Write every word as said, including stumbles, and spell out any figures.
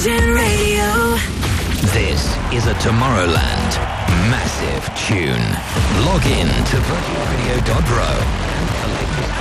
Virgin Radio. This is a Tomorrowland massive tune. Log in to virgin radio dot ro for the latest